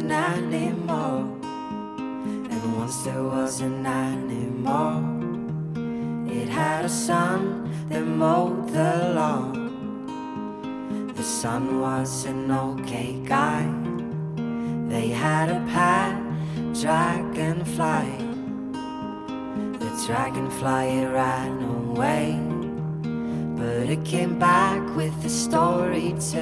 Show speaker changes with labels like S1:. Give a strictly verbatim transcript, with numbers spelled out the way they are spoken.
S1: an animal, and once there was an animal. It had a son that mowed the lawn. The son was an okay guy. They had a pet dragonfly. The dragonfly, it ran away, but it came back with a story too.